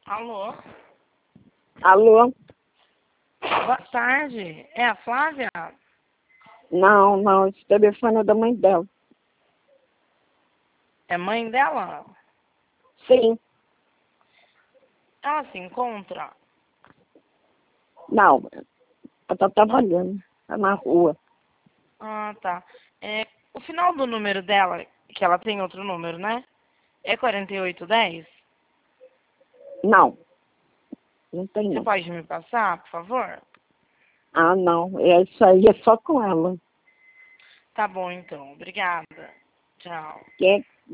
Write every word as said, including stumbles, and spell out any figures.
Alô? Alô? Boa tarde. É a Flávia? Não, não, esse telefone é da mãe dela. É mãe dela? Sim. Ela se encontra? Não, ela tá trabalhando, tá na rua. Ah, tá. É, o final do número dela, que ela tem outro número, né? É quarenta e oito dez? Não, não tem Você não. pode me passar, por favor? Ah, não, é isso aí, é só com ela. Tá bom, então. Obrigada. Tchau. Quer